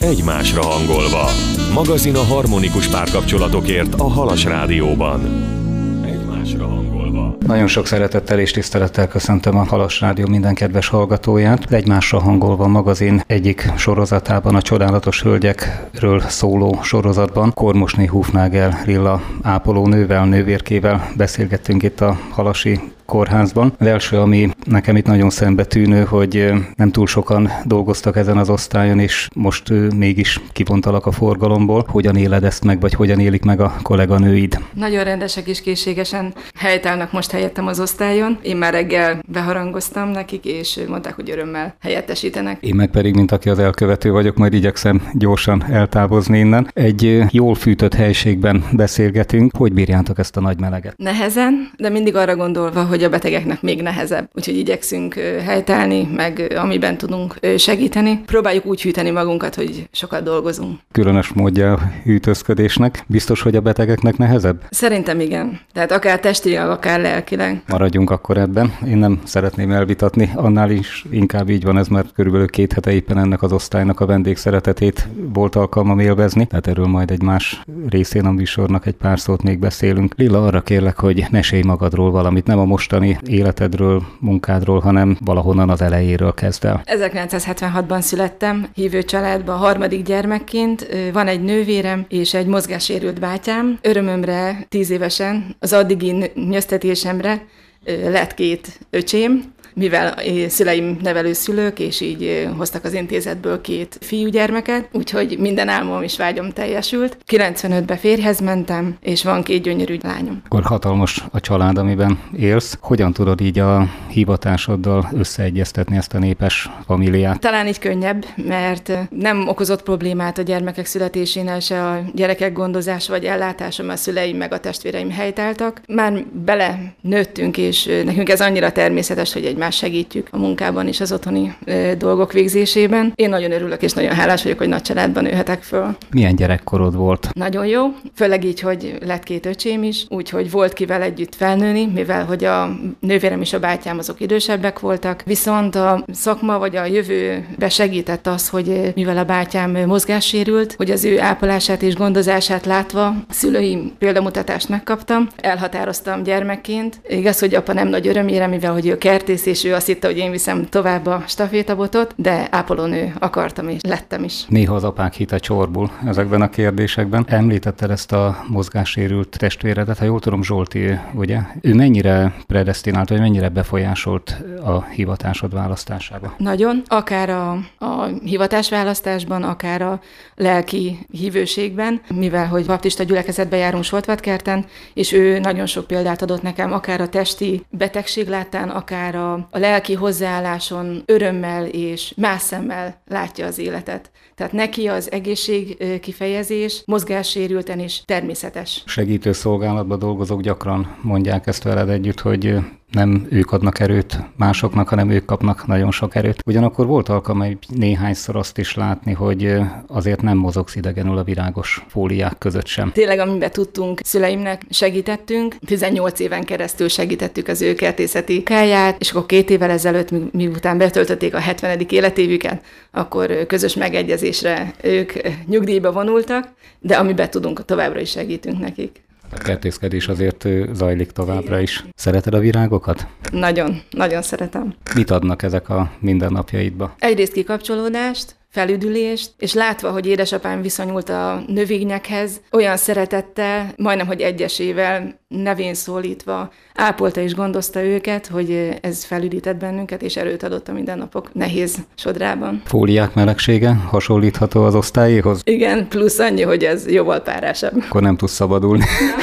Egymásra hangolva. Magazin a harmonikus párkapcsolatokért a Halas Rádióban. Egymásra hangolva. Nagyon sok szeretettel és tisztelettel köszöntöm a Halas Rádió minden kedves hallgatóját. Egymásra hangolva magazin egyik sorozatában, a Csodálatos Hölgyekről szóló sorozatban Kormosné Hufnagel Lilla ápolónővel, nővérkével beszélgettünk itt a halasi kórházban. Az első, ami nekem itt nagyon szembetűnő, hogy nem túl sokan dolgoztak ezen az osztályon, és most mégis kivontalak a forgalomból. Hogyan éled ezt meg, vagy hogyan élik meg a kolléganőid? Nagyon rendesek és készségesen helytállnak most helyettem az osztályon. Én már reggel beharangoztam nekik, és mondták, hogy örömmel helyettesítenek. Én meg pedig, mint aki az elkövető vagyok, majd igyekszem gyorsan eltávozni innen. Egy jól fűtött helységben beszélgetünk. Hogy bírjátok ezt a nagy meleget? Nehezen, de mindig arra gondolva, hogy a betegeknek még nehezebb. Úgyhogy igyekszünk helytállni, meg amiben tudunk segíteni. Próbáljuk úgy hűteni magunkat, hogy sokat dolgozunk. Különös módja a hűtőzködésnek. Biztos, hogy a betegeknek nehezebb? Szerintem igen. Tehát akár testileg, akár lelkileg. Maradjunk akkor ebben. Én nem szeretném elvitatni. Annál is inkább így van ez, mert körülbelül 2 hete éppen ennek az osztálynak a vendégszeretetét volt alkalmam élvezni. Tehát erről majd egy más részén a műsornak egy pár szót még beszélünk. Lilla, arra kérlek, hogy mesélj magadról valamit. Nem a mostani életedről, munkádról, hanem valahonnan az elejéről kezd el. 1976-ban születtem, hívő családban, 3. gyermekként. Van egy nővérem és egy mozgássérült bátyám. Örömömre 10 évesen, az addigi nyöztetésemre lett 2 öcsém, mivel szüleim nevelőszülők, és így hoztak az intézetből 2 fiúgyermeket, úgyhogy minden álmom és vágyom teljesült. 95-ben férjhez mentem, és van 2 gyönyörű lányom. Akkor hatalmas a család, amiben élsz. Hogyan tudod így a hivatásoddal összeegyeztetni ezt a népes familiát? Talán így könnyebb, mert nem okozott problémát a gyermekek születésénél se a gyerekek gondozása vagy ellátása, mert a szüleim meg a testvéreim helytáltak. Már bele nőttünk, és nekünk ez annyira természetes, hogy egymást segítjük a munkában és az otthoni dolgok végzésében. Én nagyon örülök és nagyon hálás vagyok, hogy nagy családban nőhetek föl. Milyen gyerekkorod volt? Nagyon jó, főleg így, hogy lett 2 öcsém is, úgyhogy volt kivel együtt felnőni, mivel hogy a nővérem és a bátyám azok idősebbek voltak, viszont a szakma vagy a jövőbe segített az, hogy mivel a bátyám mozgássérült, hogy az ő ápolását és gondozását látva szülői példamutatást megkaptam, elhatároztam gyermekként. Igaz, hogy apa nem nagy örömére, mivel hogy ő kertész, és ő azt hitte, hogy én viszem tovább a stafétabotot, de ápolónő akartam és lettem is. Néha az apák hite csorbul ezekben a kérdésekben. Említetted ezt a mozgássérült testvéredet, ha jól tudom, Zsolti, ugye? Ő mennyire predesztinált, vagy mennyire befolyásolt a hivatásod választásába? Nagyon. Akár a hivatásválasztásban, akár a lelki hívőségben, mivel hogy baptista gyülekezetbe járunk Soltvatkerten, és ő nagyon sok példát adott nekem, akár a testi betegség láttán, akár a lelki hozzáálláson örömmel és más szemmel látja az életet. Tehát neki az egészség kifejezés mozgássérülten is természetes. Segítő szolgálatban dolgozók gyakran mondják ezt veled együtt, hogy nem ők adnak erőt másoknak, hanem ők kapnak nagyon sok erőt. Ugyanakkor volt alkalma néhányszor azt is látni, hogy azért nem mozogsz idegenül a virágos fóliák között sem. Tényleg, amiben tudtunk, szüleimnek segítettünk. 18 éven keresztül segítettük az ő kertészeti káját, és akkor 2 évvel ezelőtt, miután betöltötték a 70. életévüket, akkor közös megegyezésre ők nyugdíjba vonultak, de amiben tudunk, továbbra is segítünk nekik. A kertészkedés azért zajlik továbbra is. Szereted a virágokat? Nagyon, nagyon szeretem. Mit adnak ezek a mindennapjaidba? Egyrészt kikapcsolódást, felüdülést, és látva, hogy édesapám viszonyult a növényekhez, olyan szeretettel, majdnem, hogy egyesével, nevén szólítva, ápolta és gondozta őket, hogy ez felüdített bennünket, és erőt adott a mindennapok nehéz sodrában. Fóliák melegsége hasonlítható az osztályéhoz? Igen, plusz annyi, hogy ez jóval párásabb. Akkor nem tudsz szabadulni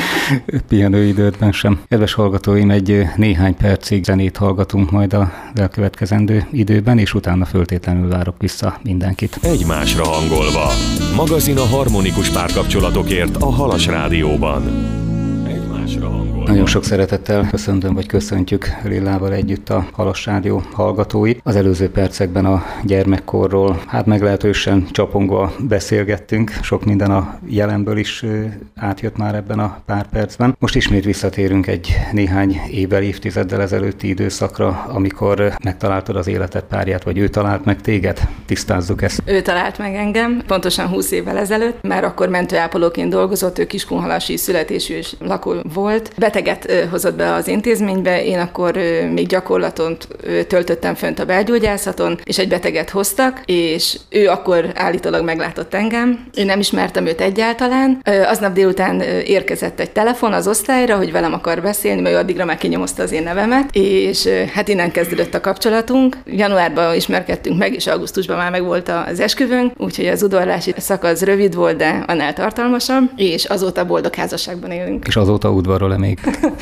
pihenőidődben sem. Kedves hallgatóim, egy néhány percig zenét hallgatunk majd az elkövetkezendő időben, és utána föltétlenül várok vissza mindenkit. Egymásra hangolva. Magazin a harmonikus párkapcsolatokért a Halas Rádióban. Egymásra Nagyon sok szeretettel köszöntöm, vagy köszöntjük Lillával együtt a Halas Rádió hallgatói. Az előző percekben a gyermekkorról meglehetősen csapongva beszélgettünk, sok minden a jelenből is átjött már ebben a pár percben. Most ismét visszatérünk egy néhány évvel, évtizeddel ezelőtti időszakra, amikor megtaláltad az életed párját, vagy ő talált meg téged? Tisztázzuk ezt. Ő talált meg engem, pontosan 20 évvel ezelőtt, már akkor mentőápolóként dolgozott, ő kiskunhalasi születésű és lakó volt. Beteget hozott be az intézménybe, én akkor még gyakorlaton töltöttem fönt a belgyógyászaton, és egy beteget hoztak, és ő akkor állítólag meglátott engem. Én nem ismertem őt egyáltalán. Aznap délután érkezett egy telefon az osztályra, hogy velem akar beszélni, mert ő addigra már kinyomozta az én nevemet, és hát innen kezdődött a kapcsolatunk. Januárban ismerkedtünk meg, és augusztusban már megvolt az esküvőnk, úgyhogy az udvarlási szakasz rövid volt, de annál tartalmasabb, és azóta boldog házasságban élünk. És azóta udvarol-e még?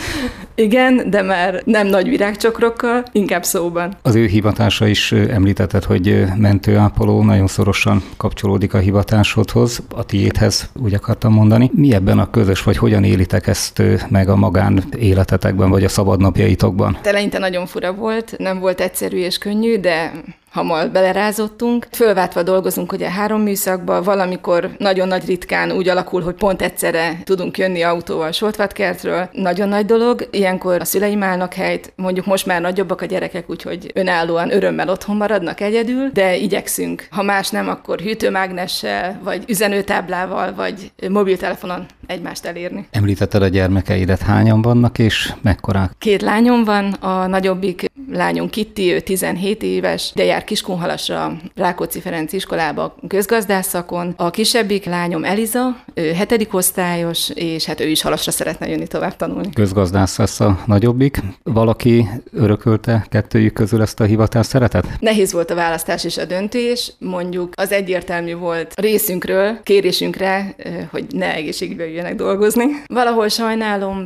Igen, de már nem nagy virágcsokrokkal, inkább szóban. Az ő hivatása is említetted, hogy mentőápoló, nagyon szorosan kapcsolódik a hivatásodhoz, a tiédhez, úgy akartam mondani. Mi ebben a közös, vagy hogyan élitek ezt meg a magán életetekben, vagy a szabadnapjaitokban? Eleinte nagyon fura volt, nem volt egyszerű és könnyű, de hamar belerázottunk. Fölváltva dolgozunk ugye 3 műszakba, valamikor nagyon nagy ritkán úgy alakul, hogy pont egyszerre tudunk jönni autóval Soltvatkertről. Nagyon nagy dolog. Ilyenkor a szüleim állnak helyt, mondjuk most már nagyobbak a gyerekek, úgyhogy önállóan örömmel otthon maradnak egyedül, de igyekszünk. Ha más nem, akkor hűtőmágnessel, vagy üzenőtáblával, vagy mobiltelefonon egymást elérni. Említetted a gyermekeidet, hányan vannak, és mekkorák? 2 lányom van, a nagyobbik lányom Kitti, ő 17 éves, de jár Kiskunhalasra, Rákóczi Ferenc iskolába, közgazdász szakon. A kisebbik lányom Eliza, ő 7. osztályos, és hát ő is Halasra szeretne jönni tovább tanulni. Közgazdász lesz a nagyobbik. Valaki örökölte kettőjük közül ezt a hivatást, szeretet? Nehéz volt a választás és a döntés, mondjuk az egyértelmű volt részünkről, kérésünkre, hogy ne egészségügybe jöjjenek dolgozni. Valahol sajnálom,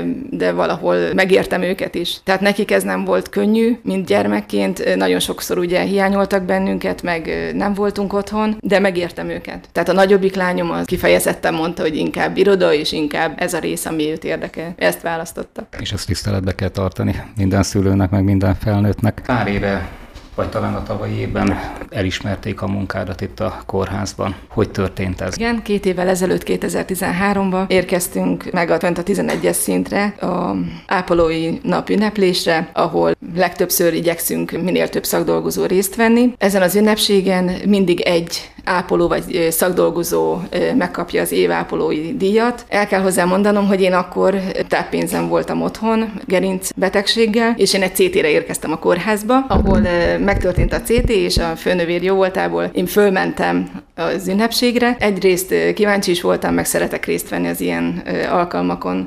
de valahol megértem őket is. Tehát nekik ez nem volt könnyű, mint gyermekként, nagyon sokszor ugye hiányoltak bennünket, meg nem voltunk otthon, de megértem őket. Tehát a nagyobbik lányom az kifejezetten mondta, hogy inkább iroda, és inkább ez a rész, ami őt érdekel. Ezt választotta. És ezt tiszteletbe kell tartani minden szülőnek, meg minden felnőttnek. Pár éve, vagy talán a tavalyi évben elismerték a munkádat itt a kórházban. Hogy történt ez? Igen, 2 évvel ezelőtt, 2013-ban érkeztünk meg a 11-es szintre, a ápolói nap ünneplésre, ahol legtöbbször igyekszünk minél több szakdolgozó részt venni. Ezen az ünnepségen mindig egy ápoló vagy szakdolgozó megkapja az év ápolói díjat. El kell hozzá mondanom, hogy én akkor táppénzen voltam otthon, gerinc betegséggel, és én egy CT-re érkeztem a kórházba, ahol megtörtént a CT, és a főnövér jóvoltából én fölmentem az ünnepségre. Egyrészt kíváncsi is voltam, meg szeretek részt venni az ilyen alkalmakon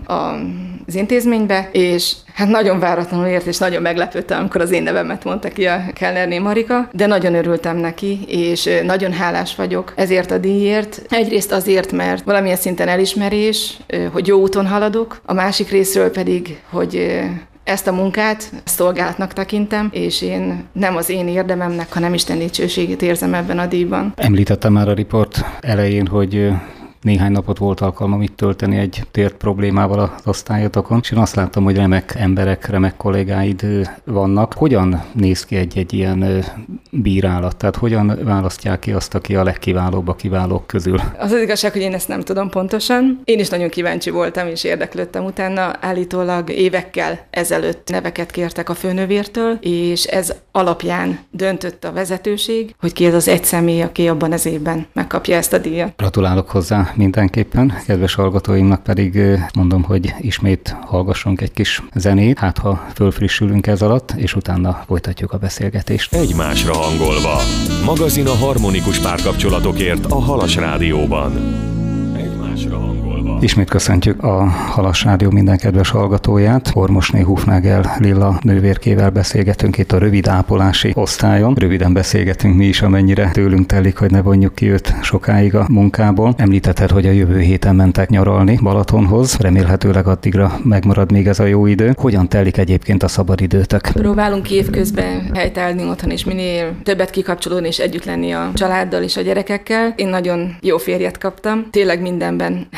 az intézménybe, és hát nagyon váratlanul ért, és nagyon meglepődtem, amikor az én nevemet mondta ki a Kellnerné Marika, de nagyon örültem neki, és nagyon hálás vagyok ezért a díjért. Egyrészt azért, mert valamilyen szinten elismerés, hogy jó úton haladok, a másik részről pedig, hogy ezt a munkát szolgálatnak tekintem, és én nem az én érdememnek, hanem Isten dicsőségét érzem ebben a díjban. Említettem már a riport elején, hogy néhány napot volt alkalmam itt tölteni egy tért problémával az osztályotokon, és én azt láttam, hogy remek emberek, remek kollégáid vannak. Hogyan néz ki egy ilyen bírálat? Tehát hogyan választják ki azt, aki a legkiválóbb a kiválók közül? Az igazság, hogy én ezt nem tudom pontosan. Én is nagyon kíváncsi voltam, és érdeklődtem utána. Állítólag évekkel ezelőtt neveket kértek a főnövértől, és ez alapján döntött a vezetőség, hogy ki ez az egy személy, aki abban az évben megkapja ezt a díjat. Gratulálok hozzá mindenképpen, kedves hallgatóimnak pedig mondom, hogy ismét hallgassunk egy kis zenét, hát ha fölfrissülünk ez alatt, és utána folytatjuk a beszélgetést. Egymásra hangolva. Magazin a harmonikus párkapcsolatokért a Halas Rádióban. Egymásra hangolva. Ismét köszöntjük a Halas Rádió minden kedves hallgatóját. Ormosné Hufnagel Lilla nővérkével beszélgetünk itt a rövid ápolási osztályon. Röviden beszélgetünk mi is, amennyire tőlünk telik, hogy ne vonjuk ki őt sokáig a munkából. Említetted, hogy a jövő héten mentek nyaralni Balatonhoz. Remélhetőleg addigra megmarad még ez a jó idő. Hogyan telik egyébként a szabadidőtök? Próbálunk évközben helytállni otthon, és minél többet kikapcsolódni, és együtt lenni a családdal és a gyerekekkel. Én nagyon jó férjet kaptam. Tényleg mindenben helytállni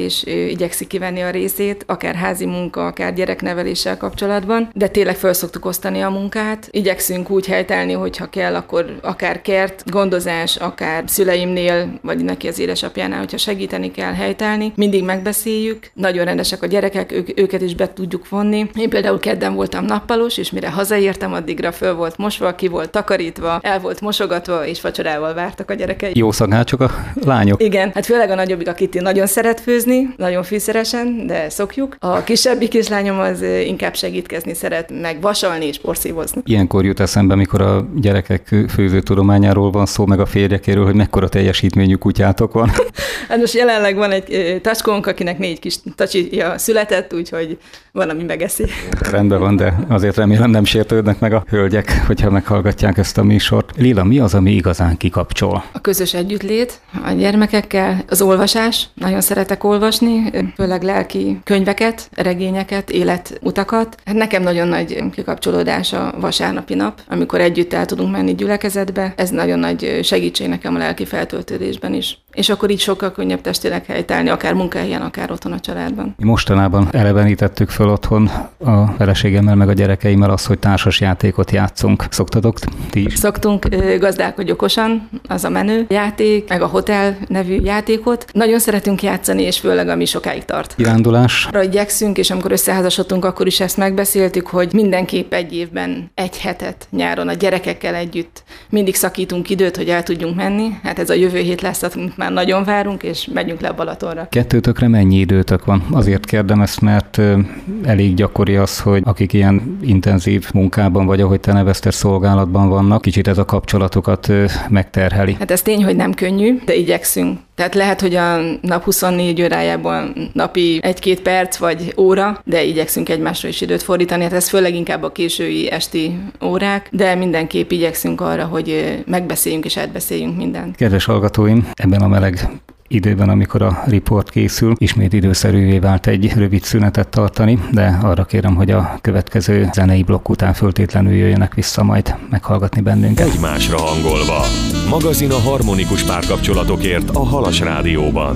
gyereknevelés igyekszik kivenni a részét, akár házi munka, akár gyerekneveléssel kapcsolatban, de tényleg föl szoktuk osztani a munkát. Igyekszünk úgy helytállni, hogyha kell, akkor akár kert, gondozás, akár szüleimnél, vagy neki az édesapjánál, hogyha segíteni kell helytállni. Mindig megbeszéljük, nagyon rendesek a gyerekek, őket is be tudjuk vonni. Én például kedden voltam nappalos, és mire hazaértem, addigra föl volt mosva, ki volt takarítva, el volt mosogatva, és vacsorával vártak a gyerekei. Jó szakácsok a lányok. Igen, hát főleg a nagyobbik, a Kitty nagyon szeret főzni, nagyon fűszeresen, de szokjuk. A kisebbik kislányom az inkább segítkezni szeret, meg vasalni és porszívozni. Ilyenkor jut eszembe, mikor a gyerekek főzőtudományáról van szó, meg a férjekéről, hogy mekkora teljesítményű kutyátok van. Hát most jelenleg van egy tacskónk, akinek 4 kis tacsija született, úgyhogy van, ami megeszi. Rendben van, de azért remélem nem sértődnek meg a hölgyek, hogyha meghallgatják ezt a műsort. Lila, mi az, ami igazán kikapcsol? A közös együttlét a gyermekekkel, az olvasás. Nagyon szeretek olvasni, főleg lelki könyveket, regényeket, életutakat. Hát nekem nagyon nagy kikapcsolódás a vasárnapi nap, amikor együtt el tudunk menni gyülekezetbe. Ez nagyon nagy segítség nekem a lelki feltöltődésben is. És akkor így sokkal könnyebb testileg helytállni, akár munkahelyen, akár otthon a családban. Mostanában elevenítettük föl otthon a feleségemmel, meg a gyerekeimmel azt, hogy társas játékot játszunk. Szoktatok ti is? Szoktunk, Gazdálkodj okosan, az a menő játék, meg a Hotel nevű játékot. Nagyon szeretünk játszani, és főleg ami sokáig tart. Kirándulás? Arra igyekszünk, és amikor összeházasodtunk, akkor is ezt megbeszéltük, hogy mindenképp egy évben 1 hetet nyáron a gyerekekkel együtt mindig szakítunk időt, hogy el tudjunk menni. Hát ez a jövő hét lesz, amit már nagyon várunk, és megyünk le a Balatonra. Kettőtökre mennyi időtök van? Azért kérdem ezt, mert elég gyakori az, hogy akik ilyen intenzív munkában, vagy ahogy te nevezted, szolgálatban vannak, kicsit ez a kapcsolatokat megterheli. Hát ez tény, hogy nem könnyű, de igyekszünk. Tehát lehet, hogy a nap 24 órájában napi 1-2 perc vagy óra, de igyekszünk egymásra is időt fordítani. Hát ez főleg inkább a késői esti órák, de mindenképp igyekszünk arra, hogy megbeszéljünk és átbeszéljünk mindent. Kedves hallgatóim, ebben a meleg időben, amikor a riport készül, ismét időszerűvé vált egy rövid szünetet tartani, de arra kérem, hogy a következő zenei blokk után föltétlenül jöjjenek vissza majd meghallgatni bennünket. Egymásra hangolva. Magazin a harmonikus párkapcsolatokért a Halas Rádióban.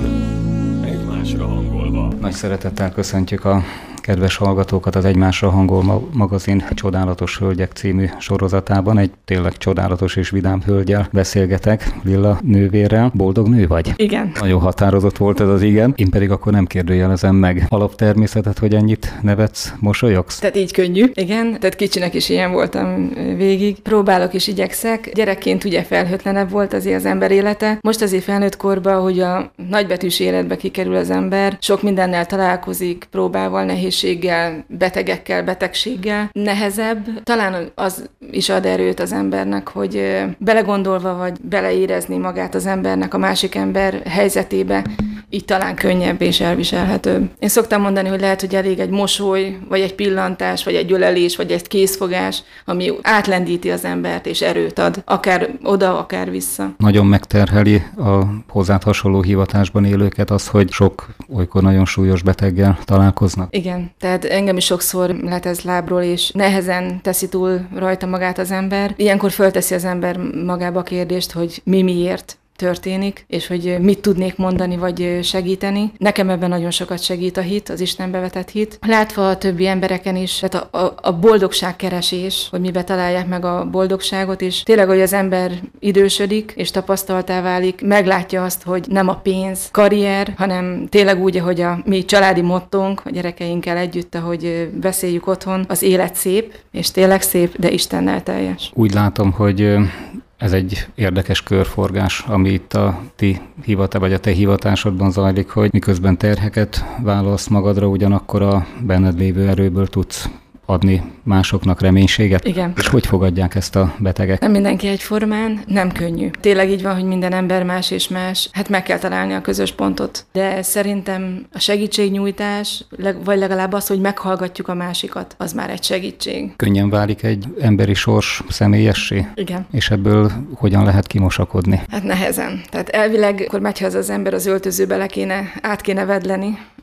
Egymásra hangolva. Nagy szeretettel köszöntjük a kedves hallgatókat az Egymásra hangol magazin Csodálatos Hölgyek című sorozatában. Egy tényleg csodálatos és vidám hölgyel beszélgetek, Lilla nővérrel. Boldog nő vagy? Igen. Nagyon határozott volt ez az igen. Én pedig akkor nem kérdőjelezem meg alaptermészetet, hogy ennyit nevetsz, mosolyogsz? Tehát így könnyű. Igen, tehát kicsinek is ilyen voltam végig. Próbálok és igyekszek. Gyerekként ugye felhőtlenebb volt azért az ember élete. Most azért felnőtt korban, hogy a nagybetűs életbe kikerül az ember, sok mindennel találkozik, próbával, nehézséggel, betegekkel, betegséggel. Nehezebb. Talán az is ad erőt az embernek, hogy belegondolva vagy beleérezni magát az embernek a másik ember helyzetébe, így talán könnyebb és elviselhetőbb. Én szoktam mondani, hogy lehet, hogy elég egy mosoly, vagy egy pillantás, vagy egy ölelés, vagy egy kézfogás, ami átlendíti az embert és erőt ad, akár oda, akár vissza. Nagyon megterheli a hozzád hasonló hivatásban élőket az, hogy sok olykor nagyon súlyos beteggel találkoznak. Igen, tehát engem is sokszor letesz lábról, és nehezen teszi túl rajta magát az ember. Ilyenkor fölteszi az ember magába a kérdést, hogy mi miért történik, és hogy mit tudnék mondani, vagy segíteni. Nekem ebben nagyon sokat segít a hit, az Istenbe vetett hit. Látva a többi embereken is, tehát a boldogságkeresés, hogy mibe találják meg a boldogságot, és tényleg, hogy az ember idősödik, és tapasztaltá válik, meglátja azt, hogy nem a pénz, karrier, hanem tényleg úgy, ahogy a mi családi mottónk, a gyerekeinkkel együtt, ahogy beszéljük otthon, az élet szép, és tényleg szép, de Istennel teljes. Úgy látom, hogy ez egy érdekes körforgás, ami itt a te hivatásodban zajlik, hogy miközben terheket vállalsz magadra, ugyanakkor a benned lévő erőből tudsz adni másoknak reménységet. Igen. És hogy fogadják ezt a betegek? Nem mindenki egyformán, nem könnyű. Tényleg így van, hogy minden ember más és más. Hát meg kell találni a közös pontot. De szerintem a segítségnyújtás, vagy legalább az, hogy meghallgatjuk a másikat, az már egy segítség. Könnyen válik egy emberi sors személyessé? Igen. És ebből hogyan lehet kimosakodni? Hát nehezen. Tehát elvileg, akkor megy haza az ember az öltözőbe, át kéne vedleni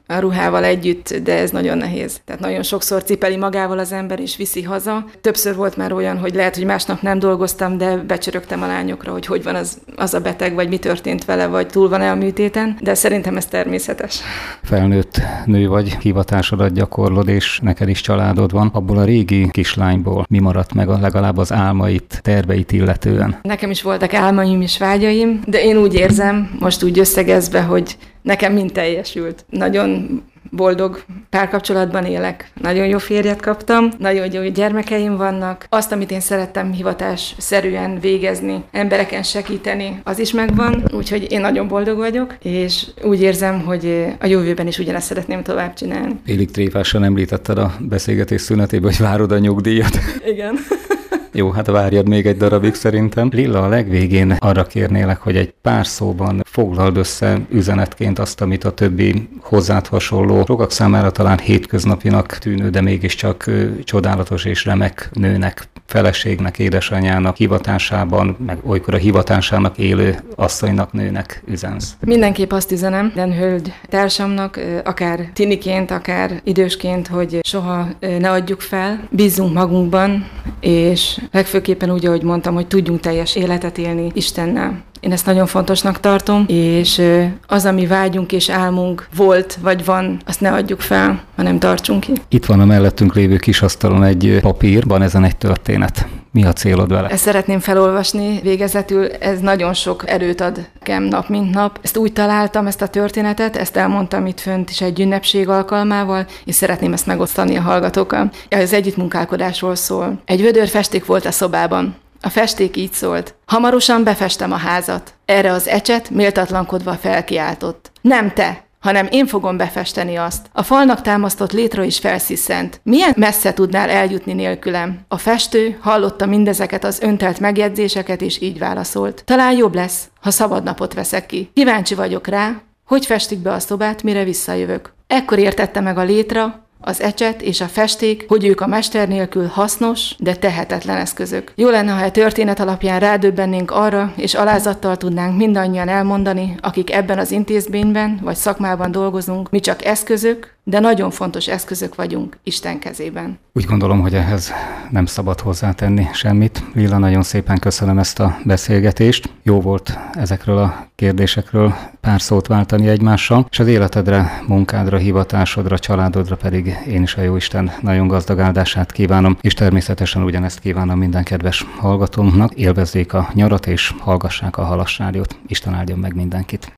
a ruhával együtt, de ez nagyon nehéz. Tehát nagyon sokszor cipeli magával az ember, és viszi haza. Többször volt már olyan, hogy lehet, hogy másnap nem dolgoztam, de becsörögtem a lányokra, hogy van az a beteg, vagy mi történt vele, vagy túl van-e a műtéten, de szerintem ez természetes. Felnőtt nő vagy, hivatásodat gyakorlod, és neked is családod van. Abból a régi kislányból mi maradt meg legalább az álmait, terveit illetően? Nekem is voltak álmaim és vágyaim, de én úgy érzem, most úgy összegezve, hogy nekem mind teljesült. Nagyon boldog párkapcsolatban élek. Nagyon jó férjet kaptam, nagyon jó gyermekeim vannak. Azt, amit én szerettem hivatásszerűen végezni, embereken segíteni, az is megvan, úgyhogy én nagyon boldog vagyok, és úgy érzem, hogy a jövőben is ugyanezt szeretném tovább csinálni. Félig tréfásan említetted a beszélgetés szünetében, hogy várod a nyugdíjat. Igen. Jó, hát várjad még egy darabig szerintem. Lilla, a legvégén arra kérnélek, hogy egy pár szóban foglald össze üzenetként azt, amit a többi hozzád hasonló, sokak számára talán hétköznapinak tűnő, de mégiscsak csodálatos és remek nőnek, feleségnek, édesanyjának hivatásában, meg olykor a hivatásának élő asszonynak, nőnek üzensz. Mindenképp azt üzenem, minden hölgy társamnak, akár tiniként, akár idősként, hogy soha ne adjuk fel, bízzunk magunkban, és legfőképpen úgy, ahogy mondtam, hogy tudjunk teljes életet élni Istennel. Én ezt nagyon fontosnak tartom, és az, ami vágyunk és álmunk volt, vagy van, azt ne adjuk fel, hanem tartsunk ki. Itt van a mellettünk lévő kis asztalon egy papír, van ezen egy történet. Mi a célod vele? Ezt szeretném felolvasni végezetül, ez nagyon sok erőt ad nekem nap mint nap. Ezt úgy találtam, ezt a történetet, ezt elmondtam itt fönt is egy ünnepség alkalmával, és szeretném ezt megosztani a hallgatókkal. Az együttmunkálkodásról szól. Egy vödör festék volt a szobában. A festék így szólt: hamarosan befestem a házat. Erre az ecset méltatlankodva felkiáltott: nem te, hanem én fogom befesteni azt. A falnak támasztott létra is felsziszent. Milyen messze tudnál eljutni nélkülem? A festő hallotta mindezeket az öntelt megjegyzéseket, és így válaszolt: talán jobb lesz, ha szabad napot veszek ki. Kíváncsi vagyok rá, hogy festik be a szobát, mire visszajövök. Ekkor értette meg a létra, az ecset és a festék, hogy ők a mester nélkül hasznos, de tehetetlen eszközök. Jó lenne, ha a történet alapján rádöbbennénk arra, és alázattal tudnánk mindannyian elmondani, akik ebben az intézményben vagy szakmában dolgozunk, mi csak eszközök, de nagyon fontos eszközök vagyunk Isten kezében. Úgy gondolom, hogy ehhez nem szabad hozzátenni semmit. Lilla, nagyon szépen köszönöm ezt a beszélgetést. Jó volt ezekről a kérdésekről pár szót váltani egymással, és az életedre, munkádra, hivatásodra, családodra pedig én is a Jóisten nagyon gazdag áldását kívánom, és természetesen ugyanezt kívánom minden kedves hallgatómnak. Élvezzék a nyarat és hallgassák a Halas Rádiót. Isten áldjon meg mindenkit!